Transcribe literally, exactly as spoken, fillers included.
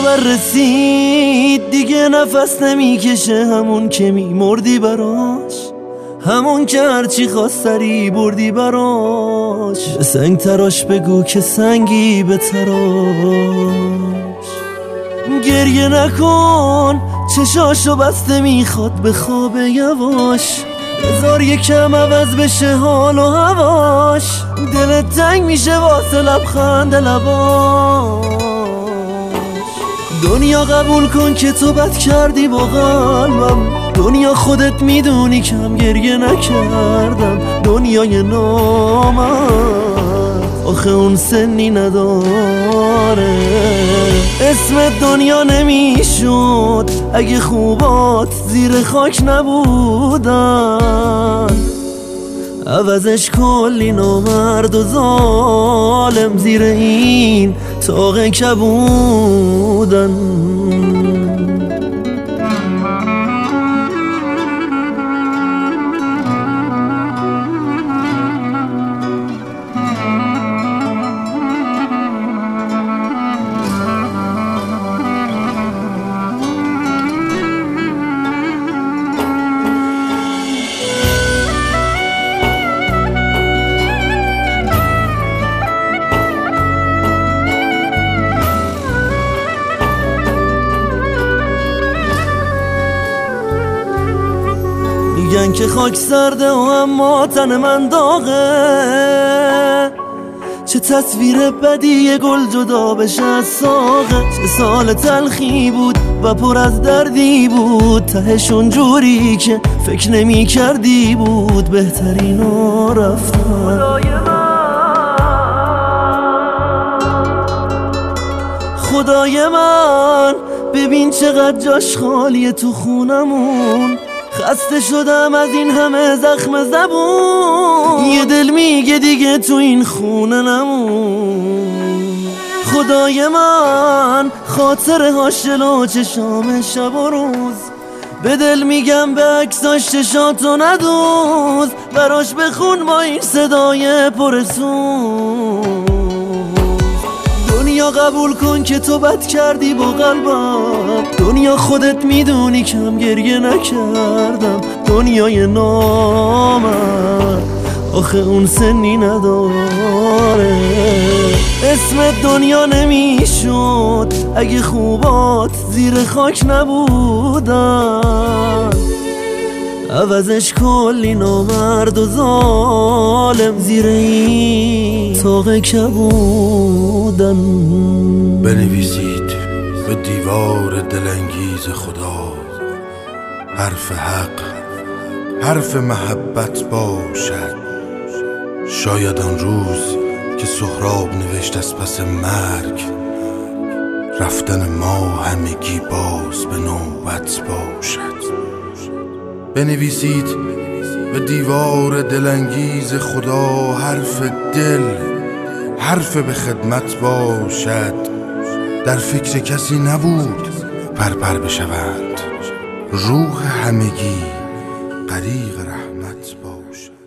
خبر رسید دیگه نفس نمیکشه، همون که میمردی براش، همون که هرچی خواست سری بردی براش. به سنگ تراش بگو که سنگی به تراش. گریه نکن چشاشو بسته میخواد به خواب یواش، بذار یکم عوض بشه حال و هواش. دلت تنگ میشه واسه لبخند لباش. دنیا قبول کن که تو بد کردی با قلبم، دنیا خودت میدونی کم گریه نکردم. دنیای نامرد آخه اون سنی نداره، اسم دنیا نمیشد اگه خوبات زیر خاک نبودن. عوضش کلی نامرد و ظالم زیر این طاق کبودن. میگن که خاک سرده و اما تن من داغه، چه تصویر بدی یه گل جدا بشه از ساقه. چه سال تلخی بود و پر از دردی بود، تهشون جوری که فکر نمی کردی بود. بهترین ها رفتن. خدای من ببین چقدر جاش خالیه تو خونمون، خسته شدم از این همه زخم زبون. یه دل میگه دیگه تو این خونه نمون. خدای من خاطره هاش جلو چشام شب و روز، به دل میگم به عکساش چشاتو ندوز. براش بخون با این صدای پرسوز. دنیا قبول کن که تو بد کردی با قلبم، دنیا خودت میدونی کم گریه نکردم. دنیای نامرد آخه اون سنی نداره، اسم دنیا نمیشد اگه خوبات زیر خاک نبودن. عوضش کلی نامرد و ظالم زیر این طاق کبودن. بنویسید به دیوار دلانگیز خدا، حرف حق حرف محبت باشد. شاید آن روز که سهراب نوشت از پس مرگ، رفتن ما همگی باز به نوبت باشد. بنویسید به دیوار دلانگیز خدا، حرف دل حرف به خدمت باشد. در فکر کسی نبود پرپر بشوند، روح همگی غریق رحمت باشد.